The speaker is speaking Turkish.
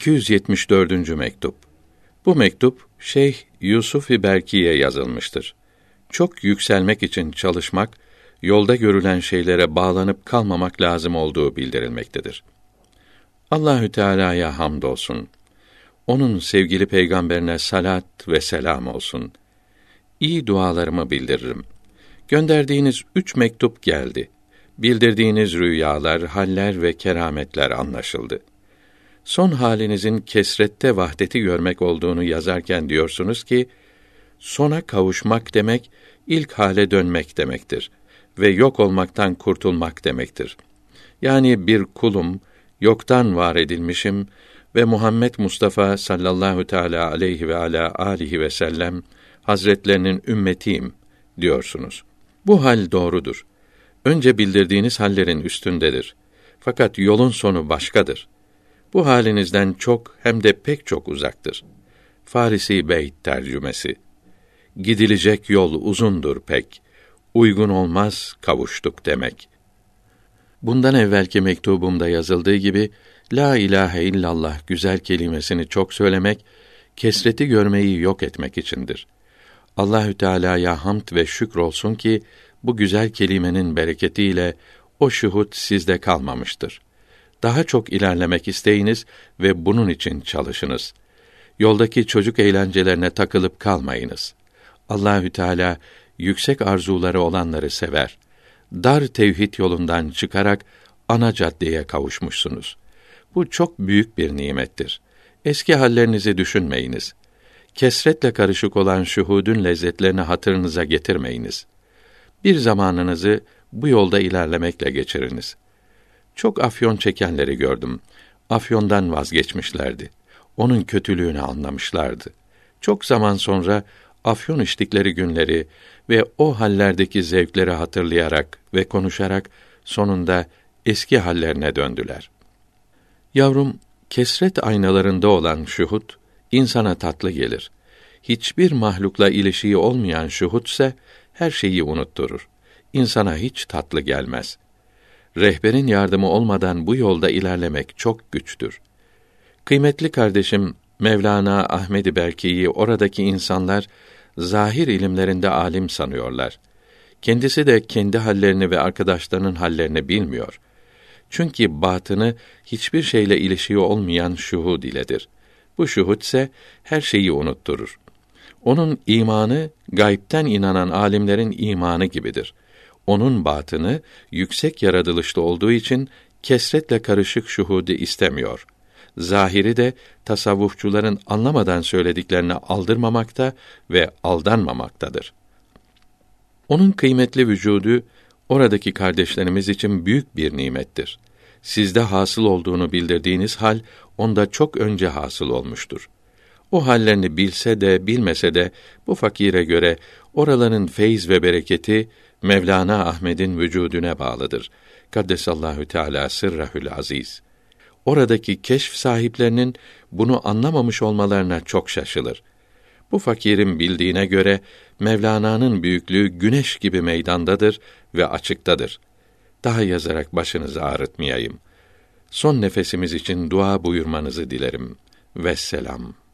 274. mektup. Bu mektup Şeyh Yusuf-i Berki'ye yazılmıştır. Çok yükselmek için çalışmak, yolda görülen şeylere bağlanıp kalmamak lazım olduğu bildirilmektedir. Allahü Teala'ya hamdolsun. Onun sevgili peygamberine salat ve selam olsun. İyi dualarımı bildiririm. Gönderdiğiniz 3 mektup geldi. Bildirdiğiniz rüyalar, haller ve kerametler anlaşıldı. Son halinizin kesrette vahdeti görmek olduğunu yazarken diyorsunuz ki, sona kavuşmak demek, ilk hale dönmek demektir ve yok olmaktan kurtulmak demektir. Yani bir kulum, yoktan var edilmişim ve Muhammed Mustafa sallallahu teâlâ aleyhi ve alâ âlihi ve sellem hazretlerinin ümmetiyim diyorsunuz. Bu hal doğrudur. Önce bildirdiğiniz hallerin üstündedir. Fakat yolun sonu başkadır. Bu halinizden çok hem de pek çok uzaktır. Farisi Beyt tercümesi. Gidilecek yol uzundur pek. Uygun olmaz kavuştuk demek. Bundan evvelki mektubumda yazıldığı gibi, La ilahe illallah güzel kelimesini çok söylemek, kesreti görmeyi yok etmek içindir. Allahü Teala'ya hamd ve şükür olsun ki, bu güzel kelimenin bereketiyle o şuhud sizde kalmamıştır. Daha çok ilerlemek isteyiniz ve bunun için çalışınız. Yoldaki çocuk eğlencelerine takılıp kalmayınız. Allahü Teala yüksek arzuları olanları sever. Dar tevhid yolundan çıkarak ana caddeye kavuşmuşsunuz. Bu çok büyük bir nimettir. Eski hallerinizi düşünmeyiniz. Kesretle karışık olan şuhudun lezzetlerini hatırınıza getirmeyiniz. Bir zamanınızı bu yolda ilerlemekle geçiriniz. Çok afyon çekenleri gördüm. Afyondan vazgeçmişlerdi. Onun kötülüğünü anlamışlardı. Çok zaman sonra afyon içtikleri günleri ve o hallerdeki zevkleri hatırlayarak ve konuşarak sonunda eski hallerine döndüler. Yavrum, kesret aynalarında olan şuhud insana tatlı gelir. Hiçbir mahlukla ilişiği olmayan şuhudse her şeyi unutturur. İnsana hiç tatlı gelmez. Rehberin yardımı olmadan bu yolda ilerlemek çok güçtür. Kıymetli kardeşim Mevlana Ahmed-i Berki'yi oradaki insanlar zahir ilimlerinde alim sanıyorlar. Kendisi de kendi hallerini ve arkadaşlarının hallerini bilmiyor. Çünkü batını hiçbir şeyle ilişiği olmayan şuhud iledir. Bu şuhud ise her şeyi unutturur. Onun imanı gaybten inanan alimlerin imanı gibidir. Onun batını yüksek yaratılışlı olduğu için kesretle karışık şuhudu istemiyor. Zahiri de tasavvufçuların anlamadan söylediklerini aldırmamakta ve aldanmamaktadır. Onun kıymetli vücudu oradaki kardeşlerimiz için büyük bir nimettir. Sizde hasıl olduğunu bildirdiğiniz hal onda çok önce hasıl olmuştur. O hallerini bilse de bilmese de bu fakire göre oraların feyz ve bereketi Mevlana Ahmed'in vücuduna bağlıdır. Kaddesallahu Teala sırrahül aziz. Oradaki keşf sahiplerinin bunu anlamamış olmalarına çok şaşılır. Bu fakirin bildiğine göre Mevlana'nın büyüklüğü güneş gibi meydandadır ve açıktadır. Daha yazarak başınızı ağrıtmayayım. Son nefesimiz için dua buyurmanızı dilerim. Vesselam.